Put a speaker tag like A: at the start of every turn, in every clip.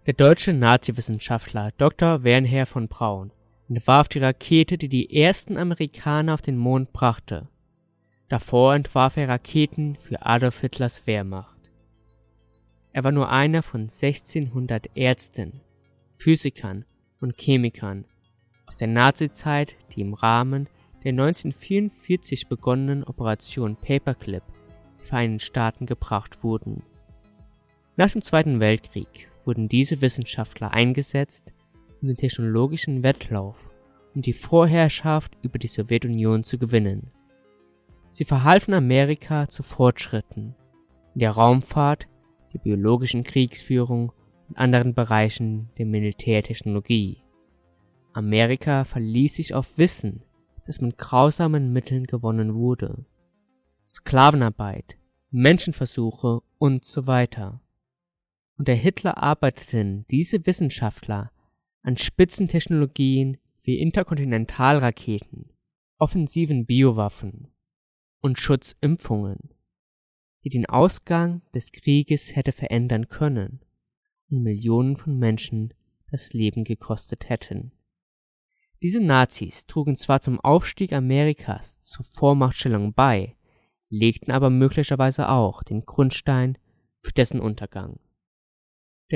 A: Der deutsche Nazi-Wissenschaftler Dr. Wernher von Braun entwarf die Rakete, die die ersten Amerikaner auf den Mond brachte. Davor entwarf er Raketen für Adolf Hitlers Wehrmacht. Er war nur einer von 1600 Ärzten, Physikern und Chemikern aus der Nazizeit, die im Rahmen der 1944 begonnenen Operation Paperclip in die Vereinigten Staaten gebracht wurden. Nach dem Zweiten Weltkrieg wurden diese Wissenschaftler eingesetzt, um den technologischen Wettlauf und die Vorherrschaft über die Sowjetunion zu gewinnen. Sie verhalfen Amerika zu Fortschritten in der Raumfahrt, der biologischen Kriegsführung und anderen Bereichen der Militärtechnologie. Amerika verließ sich auf Wissen, das mit grausamen Mitteln gewonnen wurde. Sklavenarbeit, Menschenversuche und so weiter. Unter Hitler arbeiteten diese Wissenschaftler an Spitzentechnologien wie Interkontinentalraketen, offensiven Biowaffen und Schutzimpfungen, die den Ausgang des Krieges hätte verändern können und Millionen von Menschen das Leben gekostet hätten. Diese Nazis trugen zwar zum Aufstieg Amerikas zur Vormachtstellung bei, legten aber möglicherweise auch den Grundstein für dessen Untergang. Der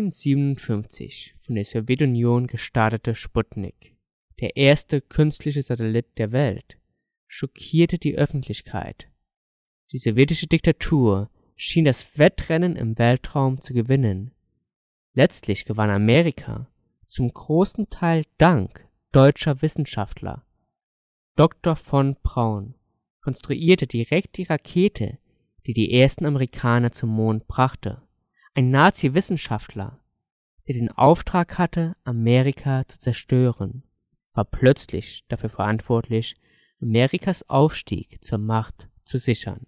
A: 1957 von der Sowjetunion gestartete Sputnik, der erste künstliche Satellit der Welt, schockierte die Öffentlichkeit. Die sowjetische Diktatur schien das Wettrennen im Weltraum zu gewinnen. Letztlich gewann Amerika, zum großen Teil dank deutscher Wissenschaftler. Dr. von Braun konstruierte direkt die Rakete, die die ersten Amerikaner zum Mond brachte. Ein Nazi-Wissenschaftler, der den Auftrag hatte, Amerika zu zerstören, war plötzlich dafür verantwortlich, Amerikas Aufstieg zur Macht zu sichern.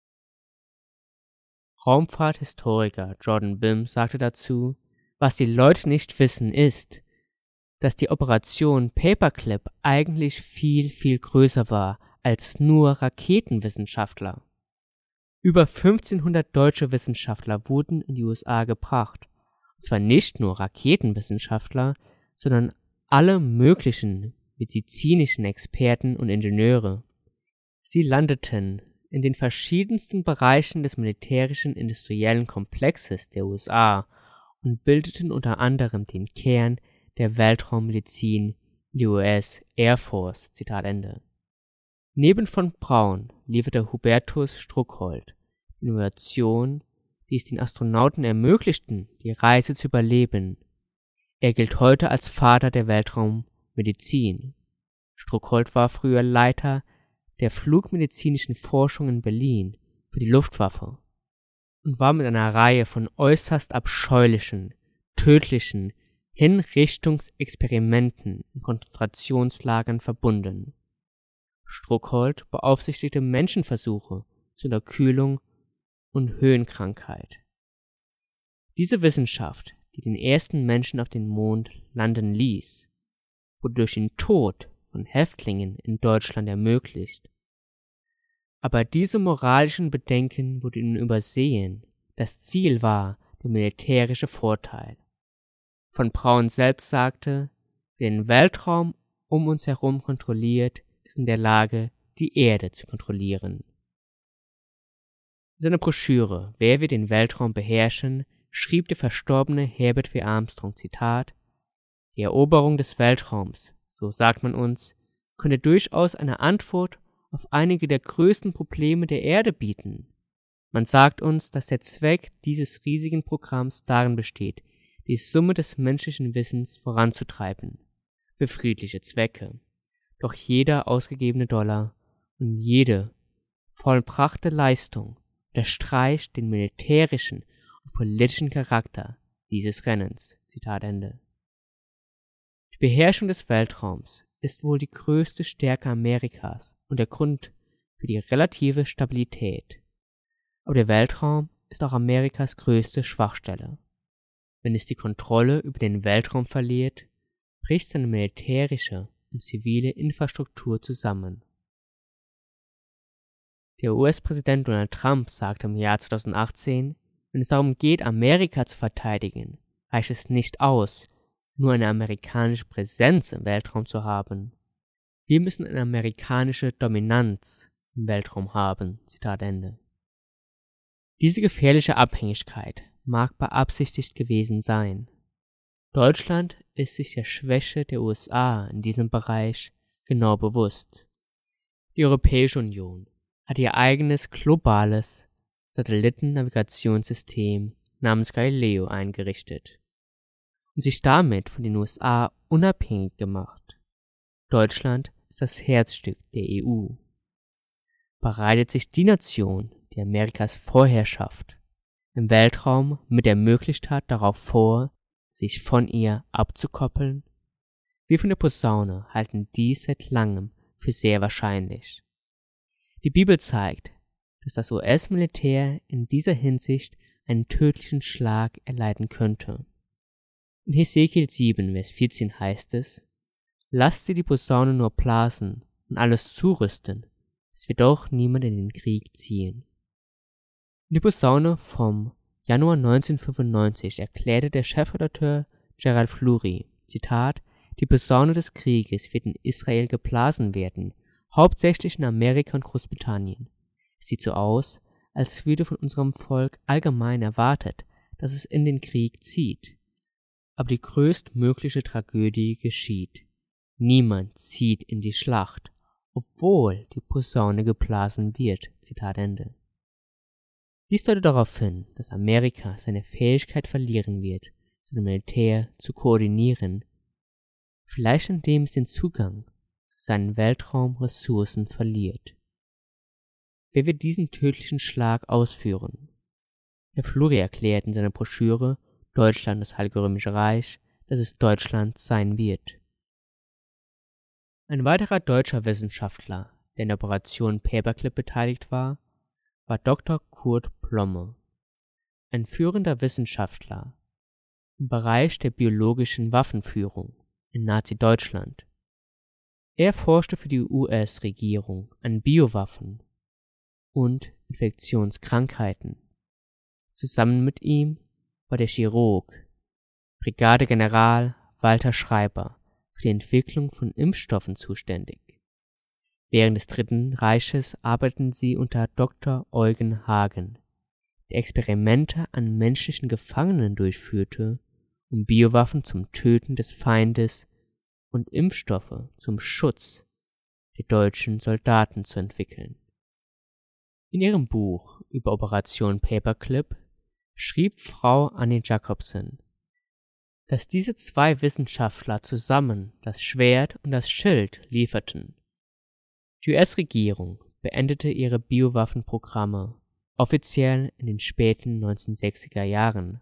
A: Raumfahrthistoriker Jordan Bim sagte dazu: Was die Leute nicht wissen ist, dass die Operation Paperclip eigentlich viel, viel größer war als nur Raketenwissenschaftler. Über 1500 deutsche Wissenschaftler wurden in die USA gebracht. Und zwar nicht nur Raketenwissenschaftler, sondern alle möglichen medizinischen Experten und Ingenieure. Sie landeten in den verschiedensten Bereichen des militärischen industriellen Komplexes der USA und bildeten unter anderem den Kern der Weltraummedizin in der US Air Force. Zitat Ende. Neben von Braun lieferte Hubertus Struckhold Innovationen, die es den Astronauten ermöglichten, die Reise zu überleben. Er gilt heute als Vater der Weltraummedizin. Struckhold war früher Leiter der flugmedizinischen Forschung in Berlin für die Luftwaffe und war mit einer Reihe von äußerst abscheulichen, tödlichen Hinrichtungsexperimenten in Konzentrationslagern verbunden. Struckhold beaufsichtigte Menschenversuche zur Unterkühlung und Höhenkrankheit. Diese Wissenschaft, die den ersten Menschen auf den Mond landen ließ, wurde durch den Tod von Häftlingen in Deutschland ermöglicht. Aber diese moralischen Bedenken wurden ihnen übersehen. Das Ziel war der militärische Vorteil. Von Braun selbst sagte: Wer den Weltraum um uns herum kontrolliert, ist in der Lage, die Erde zu kontrollieren. In seiner Broschüre Wer wir den Weltraum beherrschen, schrieb der verstorbene Herbert W. Armstrong, Zitat: Die Eroberung des Weltraums, so sagt man uns, könnte durchaus eine Antwort auf einige der größten Probleme der Erde bieten. Man sagt uns, dass der Zweck dieses riesigen Programms darin besteht, die Summe des menschlichen Wissens voranzutreiben, für friedliche Zwecke. Doch jeder ausgegebene Dollar und jede vollbrachte Leistung unterstreicht den militärischen und politischen Charakter dieses Rennens. Zitat Ende. Die Beherrschung des Weltraums ist wohl die größte Stärke Amerikas und der Grund für die relative Stabilität. Aber der Weltraum ist auch Amerikas größte Schwachstelle. Wenn es die Kontrolle über den Weltraum verliert, bricht seine militärische und zivile Infrastruktur zusammen. Der US-Präsident Donald Trump sagte im Jahr 2018, wenn es darum geht, Amerika zu verteidigen, reicht es nicht aus, nur eine amerikanische Präsenz im Weltraum zu haben. Wir müssen eine amerikanische Dominanz im Weltraum haben. Zitat Ende. Diese gefährliche Abhängigkeit mag beabsichtigt gewesen sein. Deutschland ist sich der Schwäche der USA in diesem Bereich genau bewusst. Die Europäische Union hat ihr eigenes globales Satellitennavigationssystem namens Galileo eingerichtet und sich damit von den USA unabhängig gemacht. Deutschland ist das Herzstück der EU. Bereitet sich die Nation, die Amerikas Vorherrschaft im Weltraum mit der Möglichkeit darauf vor, sich von ihr abzukoppeln? Wir von der Posaune halten dies seit langem für sehr wahrscheinlich. Die Bibel zeigt, dass das US-Militär in dieser Hinsicht einen tödlichen Schlag erleiden könnte. In Hesekiel 7, Vers 14 heißt es: Lasst sie die Posaune nur blasen und alles zurüsten, es wird doch niemand in den Krieg ziehen. In die Posaune vom Januar 1995 erklärte der Chefredakteur Gerald Flurry, Zitat: Die Posaune des Krieges wird in Israel geblasen werden, hauptsächlich in Amerika und Großbritannien. Es sieht so aus, als würde von unserem Volk allgemein erwartet, dass es in den Krieg zieht. Aber die größtmögliche Tragödie geschieht. Niemand zieht in die Schlacht, obwohl die Posaune geblasen wird. Zitat Ende. Dies deutet darauf hin, dass Amerika seine Fähigkeit verlieren wird, sein Militär zu koordinieren, vielleicht indem es den Zugang zu seinen Weltraumressourcen verliert. Wer wird diesen tödlichen Schlag ausführen? Herr Flurry erklärt in seiner Broschüre Deutschland, das Heilige Römische Reich, dass es Deutschland sein wird. Ein weiterer deutscher Wissenschaftler, der in der Operation Paperclip beteiligt war Dr. Kurt Plomme, ein führender Wissenschaftler im Bereich der biologischen Waffenführung in Nazi-Deutschland. Er forschte für die US-Regierung an Biowaffen und Infektionskrankheiten. Zusammen mit ihm war der Chirurg Brigadegeneral Walter Schreiber für die Entwicklung von Impfstoffen zuständig. Während des Dritten Reiches arbeiteten sie unter Dr. Eugen Hagen, der Experimente an menschlichen Gefangenen durchführte, um Biowaffen zum Töten des Feindes und Impfstoffe zum Schutz der deutschen Soldaten zu entwickeln. In ihrem Buch über Operation Paperclip schrieb Frau Annie Jacobsen, dass diese zwei Wissenschaftler zusammen das Schwert und das Schild lieferten. Die US-Regierung beendete ihre Biowaffenprogramme offiziell in den späten 1960er Jahren.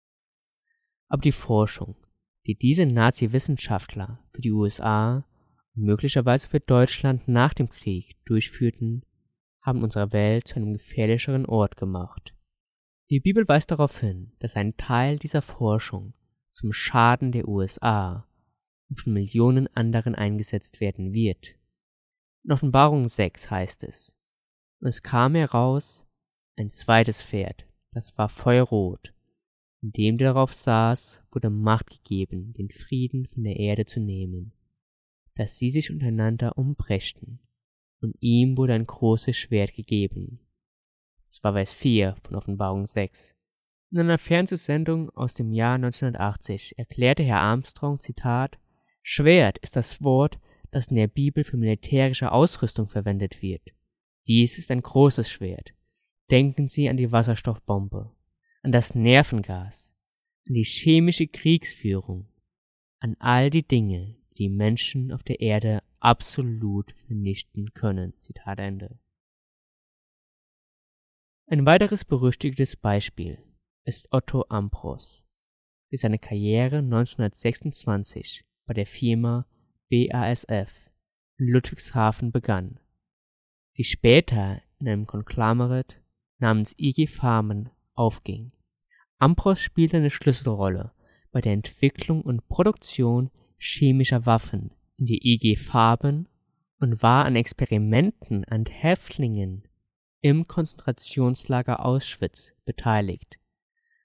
A: Aber die Forschung, die diese Nazi-Wissenschaftler für die USA und möglicherweise für Deutschland nach dem Krieg durchführten, haben unsere Welt zu einem gefährlicheren Ort gemacht. Die Bibel weist darauf hin, dass ein Teil dieser Forschung zum Schaden der USA und von Millionen anderen eingesetzt werden wird. In Offenbarung 6 heißt es: Und es kam heraus ein zweites Pferd, das war feuerrot, und dem, der darauf saß, wurde Macht gegeben, den Frieden von der Erde zu nehmen, dass sie sich untereinander umbrächten, und ihm wurde ein großes Schwert gegeben. Das war Vers 4 von Offenbarung 6. In einer Fernsehsendung aus dem Jahr 1980 erklärte Herr Armstrong, Zitat: Schwert ist das Wort, das in der Bibel für militärische Ausrüstung verwendet wird. Dies ist ein großes Schwert. Denken Sie an die Wasserstoffbombe, an das Nervengas, an die chemische Kriegsführung, an all die Dinge, die Menschen auf der Erde absolut vernichten können. Zitat Ende. Ein weiteres berüchtigtes Beispiel ist Otto Ambros, der seine Karriere 1926 bei der Firma BASF in Ludwigshafen begann, die später in einem Konglomerat namens IG Farben aufging. Ambros spielte eine Schlüsselrolle bei der Entwicklung und Produktion chemischer Waffen in die IG Farben und war an Experimenten an Häftlingen im Konzentrationslager Auschwitz beteiligt.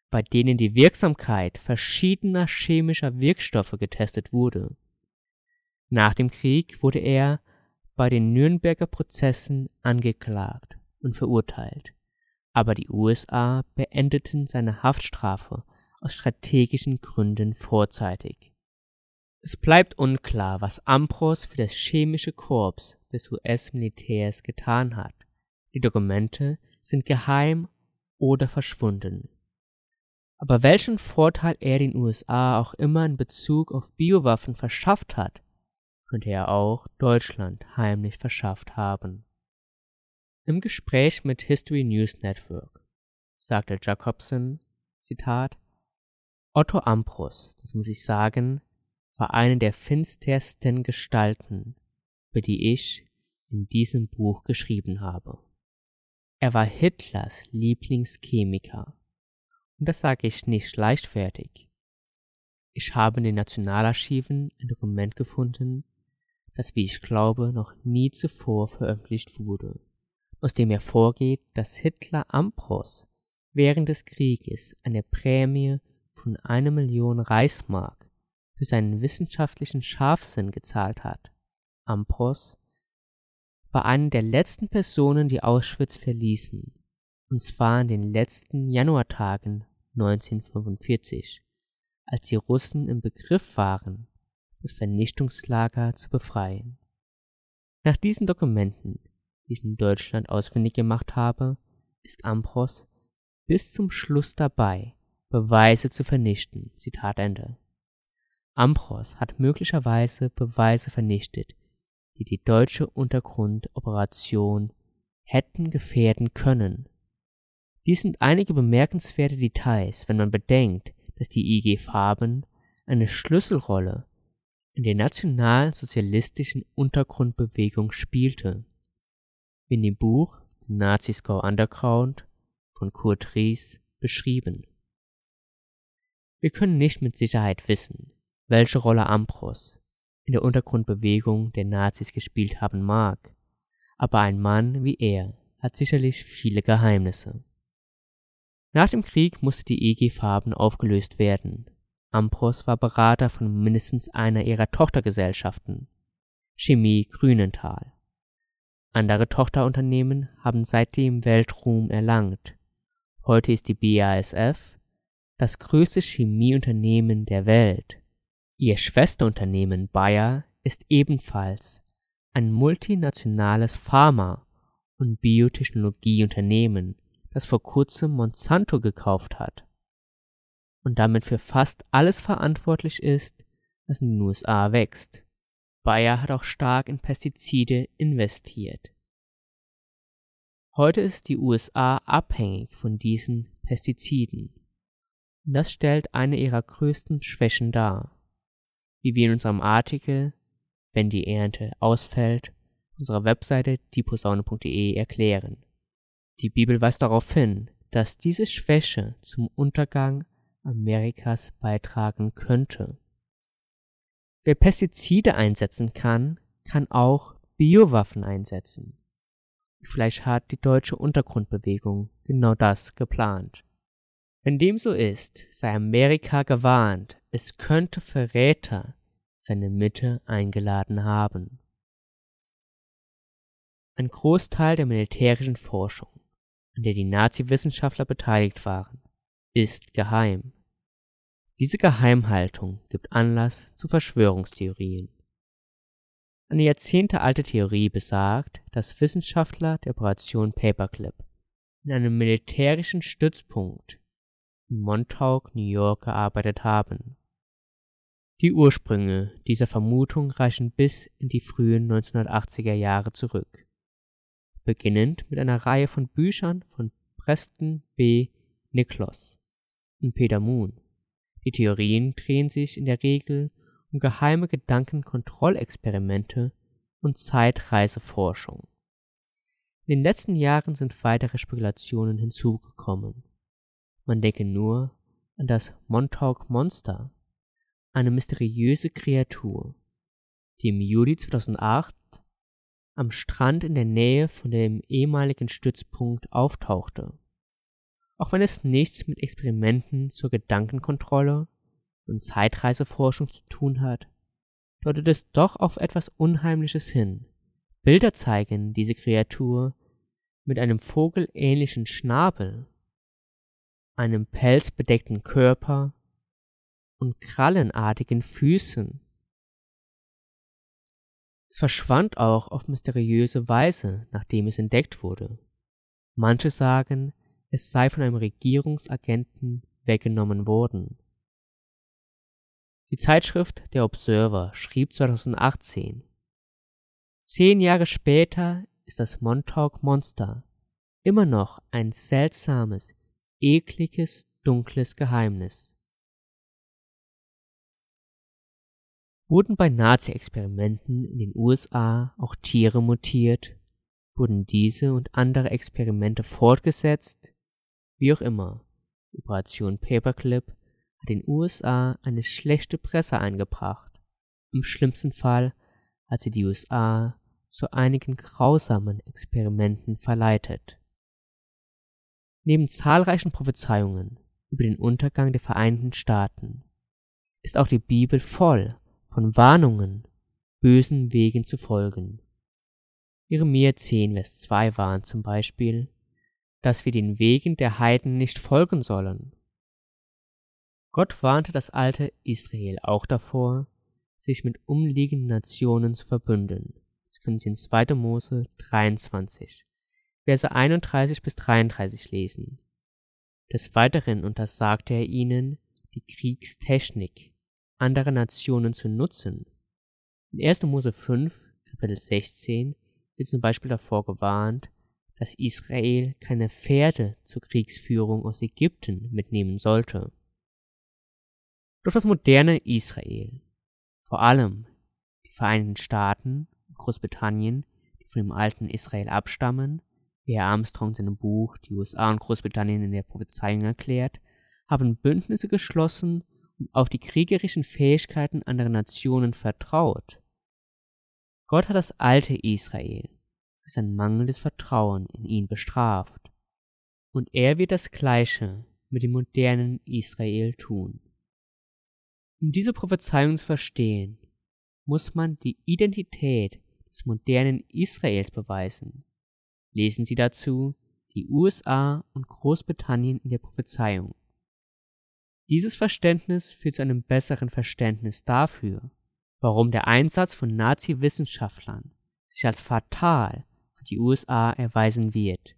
A: bei denen die Wirksamkeit verschiedener chemischer Wirkstoffe getestet wurde. Nach dem Krieg wurde er bei den Nürnberger Prozessen angeklagt und verurteilt, aber die USA beendeten seine Haftstrafe aus strategischen Gründen vorzeitig. Es bleibt unklar, was Ambros für das chemische Korps des US-Militärs getan hat. Die Dokumente sind geheim oder verschwunden. Aber welchen Vorteil er den USA auch immer in Bezug auf Biowaffen verschafft hat, könnte er auch Deutschland heimlich verschafft haben. Im Gespräch mit History News Network sagte Jacobson, Zitat, Otto Ambros, das muss ich sagen, war eine der finstersten Gestalten, über die ich in diesem Buch geschrieben habe. Er war Hitlers Lieblingschemiker. Und das sage ich nicht leichtfertig. Ich habe in den Nationalarchiven ein Dokument gefunden, das, wie ich glaube, noch nie zuvor veröffentlicht wurde, aus dem hervorgeht, dass Hitler Ambros während des Krieges eine Prämie von 1 Million Reichsmark für seinen wissenschaftlichen Scharfsinn gezahlt hat. Ambros war eine der letzten Personen, die Auschwitz verließen, und zwar in den letzten Januartagen 1945, als die Russen im Begriff waren, das Vernichtungslager zu befreien. Nach diesen Dokumenten, die ich in Deutschland ausfindig gemacht habe, ist Ambros bis zum Schluss dabei, Beweise zu vernichten. Zitat Ende. Ambros hat möglicherweise Beweise vernichtet, die die deutsche Untergrundoperation hätten gefährden können. Dies sind einige bemerkenswerte Details, wenn man bedenkt, dass die IG Farben eine Schlüsselrolle in der nationalsozialistischen Untergrundbewegung spielte. Wie in dem Buch The Nazis Go Underground von Kurt Ries beschrieben. Wir können nicht mit Sicherheit wissen, welche Rolle Ambros in der Untergrundbewegung der Nazis gespielt haben mag, aber ein Mann wie er hat sicherlich viele Geheimnisse. Nach dem Krieg musste die IG Farben aufgelöst werden. Ambros war Berater von mindestens einer ihrer Tochtergesellschaften, Chemie Grünenthal. Andere Tochterunternehmen haben seitdem Weltruhm erlangt. Heute ist die BASF das größte Chemieunternehmen der Welt. Ihr Schwesterunternehmen Bayer ist ebenfalls ein multinationales Pharma- und Biotechnologieunternehmen, das vor kurzem Monsanto gekauft hat und damit für fast alles verantwortlich ist, was in den USA wächst. Bayer hat auch stark in Pestizide investiert. Heute ist die USA abhängig von diesen Pestiziden. Und das stellt eine ihrer größten Schwächen dar. Wie wir in unserem Artikel, wenn die Ernte ausfällt, auf unserer Webseite dieposaune.de erklären. Die Bibel weist darauf hin, dass diese Schwäche zum Untergang Amerikas beitragen könnte. Wer Pestizide einsetzen kann, kann auch Biowaffen einsetzen. Und vielleicht hat die deutsche Untergrundbewegung genau das geplant. Wenn dem so ist, sei Amerika gewarnt, es könnte Verräter seine Mitte eingeladen haben. Ein Großteil der militärischen Forschung, an der die Nazi-Wissenschaftler beteiligt waren, ist geheim. Diese Geheimhaltung gibt Anlass zu Verschwörungstheorien. Eine jahrzehntealte Theorie besagt, dass Wissenschaftler der Operation Paperclip in einem militärischen Stützpunkt in Montauk, New York gearbeitet haben. Die Ursprünge dieser Vermutung reichen bis in die frühen 1980er Jahre zurück, beginnend mit einer Reihe von Büchern von Preston B. Nichols und Peter Moon. Die Theorien drehen sich in der Regel um geheime Gedankenkontrollexperimente und Zeitreiseforschung. In den letzten Jahren sind weitere Spekulationen hinzugekommen. Man denke nur an das Montauk Monster, eine mysteriöse Kreatur, die im Juli 2008 am Strand in der Nähe von dem ehemaligen Stützpunkt auftauchte. Auch wenn es nichts mit Experimenten zur Gedankenkontrolle und Zeitreiseforschung zu tun hat, deutet es doch auf etwas Unheimliches hin. Bilder zeigen diese Kreatur mit einem vogelähnlichen Schnabel, einem pelzbedeckten Körper und krallenartigen Füßen. Es verschwand auch auf mysteriöse Weise, nachdem es entdeckt wurde. Manche sagen, es sei von einem Regierungsagenten weggenommen worden. Die Zeitschrift Der Observer schrieb 2018: 10 Jahre später ist das Montauk Monster immer noch ein seltsames, ekliges, dunkles Geheimnis. Wurden bei Nazi-Experimenten in den USA auch Tiere mutiert? Wurden diese und andere Experimente fortgesetzt? Wie auch immer, Operation Paperclip hat den USA eine schlechte Presse eingebracht. Im schlimmsten Fall hat sie die USA zu einigen grausamen Experimenten verleitet. Neben zahlreichen Prophezeiungen über den Untergang der Vereinigten Staaten ist auch die Bibel voll von Warnungen, bösen Wegen zu folgen. Jeremia 10, Vers 2 warnt zum Beispiel, dass wir den Wegen der Heiden nicht folgen sollen. Gott warnte das alte Israel auch davor, sich mit umliegenden Nationen zu verbünden. Das können Sie in 2. Mose 23, Verse 31 bis 33 lesen. Des Weiteren untersagte er ihnen, die Kriegstechnik anderer Nationen zu nutzen. In 1. Mose 5, Kapitel 16 wird zum Beispiel davor gewarnt, dass Israel keine Pferde zur Kriegsführung aus Ägypten mitnehmen sollte. Doch das moderne Israel, vor allem die Vereinigten Staaten und Großbritannien, die von dem alten Israel abstammen, wie Herr Armstrong in seinem Buch Die USA und Großbritannien in der Prophezeiung erklärt, haben Bündnisse geschlossen und auf die kriegerischen Fähigkeiten anderer Nationen vertraut. Gott hat das alte Israel für sein mangelndes Vertrauen in ihn bestraft. Und er wird das Gleiche mit dem modernen Israel tun. Um diese Prophezeiung zu verstehen, muss man die Identität des modernen Israels beweisen. Lesen Sie dazu die USA und Großbritannien in der Prophezeiung. Dieses Verständnis führt zu einem besseren Verständnis dafür, warum der Einsatz von Nazi-Wissenschaftlern sich als fatal für die USA erweisen wird.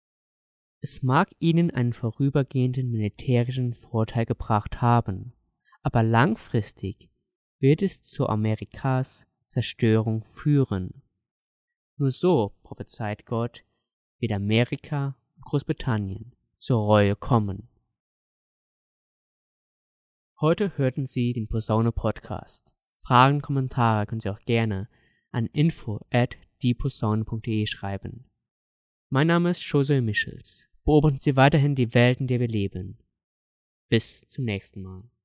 A: Es mag ihnen einen vorübergehenden militärischen Vorteil gebracht haben, aber langfristig wird es zu Amerikas Zerstörung führen. Nur so, prophezeit Gott, wird Amerika und Großbritannien zur Reue kommen. Heute hörten Sie den Posaune-Podcast. Fragen und Kommentare können Sie auch gerne an info@dieposaune.de schreiben. Mein Name ist José Michels. Beobachten Sie weiterhin die Welt, in der wir leben. Bis zum nächsten Mal.